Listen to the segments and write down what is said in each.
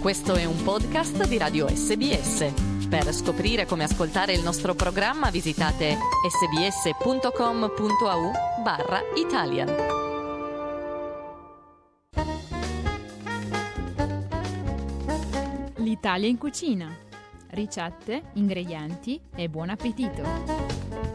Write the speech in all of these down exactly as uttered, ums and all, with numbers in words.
Questo è un podcast di Radio S B S. Per scoprire come ascoltare il nostro programma visitate sbs.com.au barra Italian. L'Italia in cucina. Ricette, ingredienti e buon appetito.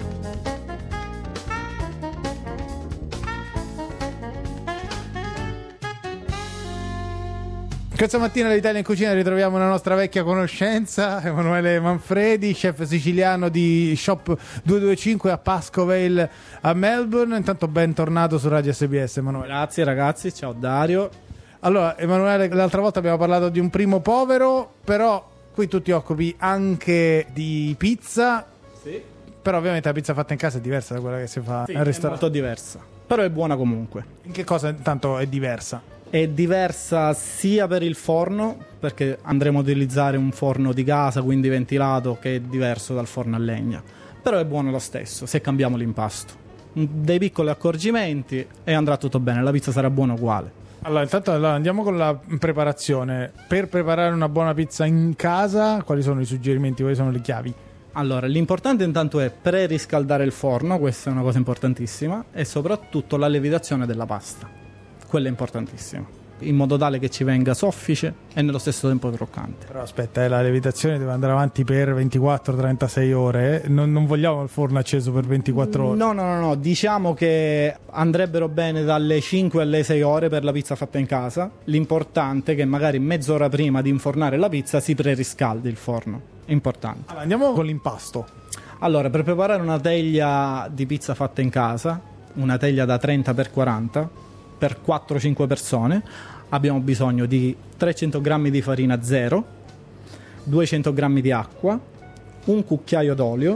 Questa mattina all'Italia in cucina ritroviamo una nostra vecchia conoscenza, Emanuele Manfredi, chef siciliano di Shop duecentoventicinque a Pascoe a Melbourne. Intanto bentornato su Radio S B S, Emanuele. Grazie ragazzi, ciao Dario. Allora, Emanuele, l'altra volta abbiamo parlato di un primo povero, però qui tu ti occupi anche di pizza. Sì. Però ovviamente la pizza fatta in casa è diversa da quella che si fa Sì, al ristorante. è molto diversa, però è buona comunque. In che cosa intanto è diversa? È diversa sia per il forno, perché andremo a utilizzare un forno di casa, quindi ventilato, che è diverso dal forno a legna. Però è buono lo stesso, se cambiamo l'impasto. Dei piccoli accorgimenti e andrà tutto bene, la pizza sarà buona uguale. Allora, intanto allora, andiamo con la preparazione. Per preparare una buona pizza in casa, quali sono i suggerimenti, quali sono le chiavi? Allora, l'importante intanto è preriscaldare il forno, questa è una cosa importantissima, e soprattutto la lievitazione della pasta. Quella è importantissima, in modo tale che ci venga soffice e nello stesso tempo croccante. Però aspetta, eh, la lievitazione deve andare avanti per ventiquattro trentasei ore, eh? non, non vogliamo il forno acceso per ventiquattro ore. No, no, no, no, diciamo che andrebbero bene dalle cinque alle sei ore per la pizza fatta in casa. L'importante è che magari mezz'ora prima di infornare la pizza si preriscaldi il forno, è importante. Allora, andiamo con l'impasto. Allora, per preparare una teglia di pizza fatta in casa, una teglia da trenta per quaranta, per quattro cinque persone, abbiamo bisogno di trecento grammi di farina zero, duecento grammi di acqua, un cucchiaio d'olio,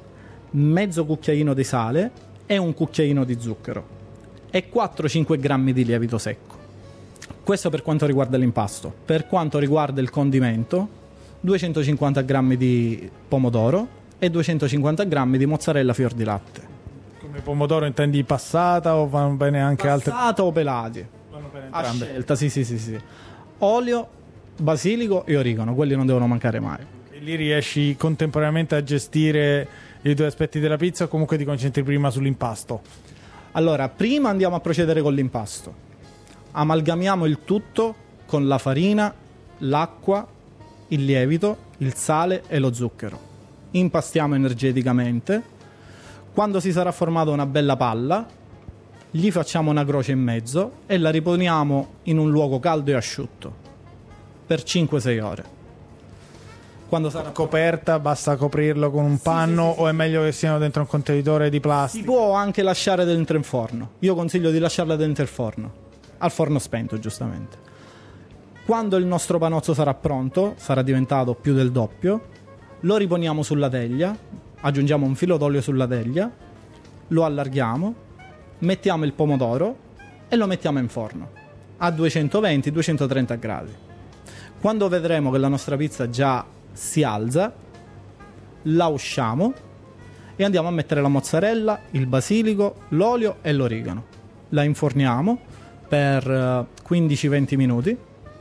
mezzo cucchiaino di sale e un cucchiaino di zucchero e quattro cinque grammi di lievito secco. Questo per quanto riguarda l'impasto. Per quanto riguarda il condimento, duecentocinquanta grammi di pomodoro e duecentocinquanta grammi di mozzarella fior di latte. Come pomodoro intendi passata o vanno bene anche altre? Passata o pelati? Vanno bene A entrambe. scelta, sì, sì, sì, sì. Olio, basilico e origano, quelli non devono mancare mai. E lì riesci contemporaneamente a gestire i due aspetti della pizza o comunque ti concentri prima sull'impasto? Allora, prima andiamo a procedere con l'impasto. Amalgamiamo il tutto con la farina, l'acqua, il lievito, il sale e lo zucchero. Impastiamo energeticamente. Quando si sarà formata una bella palla, gli facciamo una croce in mezzo e la riponiamo in un luogo caldo e asciutto per cinque sei ore. Quando sarà Coperta, basta coprirlo con un panno, sì, sì, sì, o è meglio che siano dentro un contenitore di plastica? Si può anche lasciare dentro in forno. Io consiglio di lasciarla dentro il forno, al forno spento giustamente. Quando il nostro panozzo sarà pronto, sarà diventato più del doppio, lo riponiamo sulla teglia, aggiungiamo un filo d'olio sulla teglia, lo allarghiamo, mettiamo il pomodoro e lo mettiamo in forno a duecentoventi duecentotrenta gradi. Quando vedremo che la nostra pizza già si alza, la usciamo e andiamo a mettere la mozzarella, il basilico, l'olio e l'origano. La inforniamo per quindici venti minuti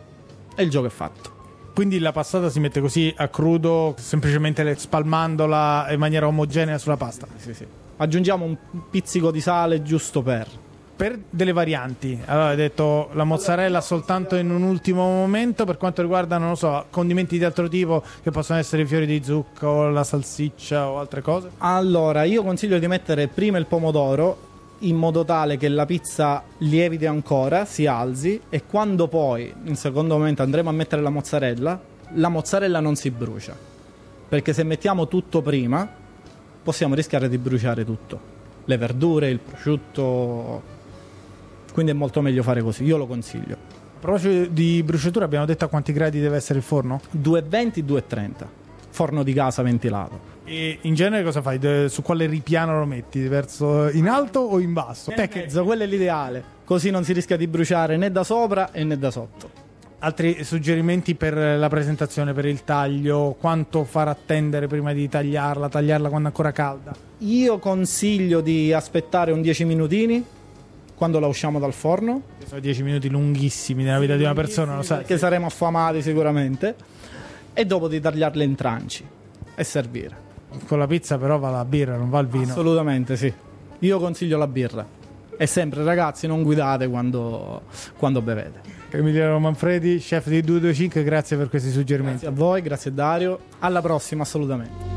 e il gioco è fatto. Quindi la passata si mette così a crudo, semplicemente spalmandola in maniera omogenea sulla pasta? Sì, sì. Aggiungiamo un pizzico di sale giusto per... Per delle varianti, allora hai detto la mozzarella soltanto in un ultimo momento. Per quanto riguarda, non lo so, condimenti di altro tipo che possono essere i fiori di zucca o la salsiccia o altre cose? Allora, io consiglio di mettere prima il pomodoro in modo tale che la pizza lieviti ancora, si alzi, e quando poi in secondo momento andremo a mettere la mozzarella, la mozzarella non si brucia, perché se mettiamo tutto prima possiamo rischiare di bruciare tutto, le verdure, il prosciutto, quindi è molto meglio fare così, io lo consiglio. A proposito di bruciatura, abbiamo detto a quanti gradi deve essere il forno? duecentoventi duecentotrenta, forno di casa ventilato. E in genere cosa fai? De- su quale ripiano lo metti? Verso in alto o in basso? In mezzo, quello è l'ideale, così non si rischia di bruciare né da sopra e né da sotto. Altri suggerimenti per la presentazione, per il taglio? Quanto far attendere prima di tagliarla? Tagliarla quando è ancora calda? Io consiglio di aspettare un dieci minutini quando la usciamo dal forno. Sono dieci minuti lunghissimi nella vita di una persona, lo sai. Che saremo affamati sicuramente. E dopo di tagliarle in tranci e servire. Con la pizza però va la birra, non va il vino. Assolutamente sì. Io consiglio la birra. E sempre, ragazzi, non guidate quando, quando bevete. Emiliano Manfredi, chef di duecentoventicinque, grazie per questi suggerimenti. Grazie a voi, grazie Dario. Alla prossima, assolutamente.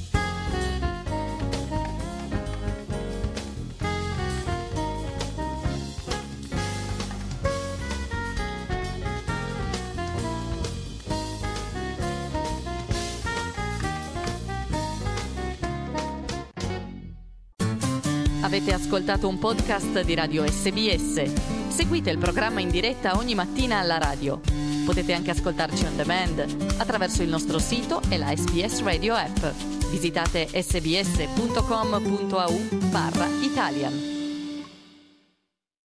Avete ascoltato un podcast di Radio S B S. Seguite il programma in diretta ogni mattina alla radio. Potete anche ascoltarci on demand attraverso il nostro sito e la S B S Radio app. Visitate sbs punto com punto a u barra Italian.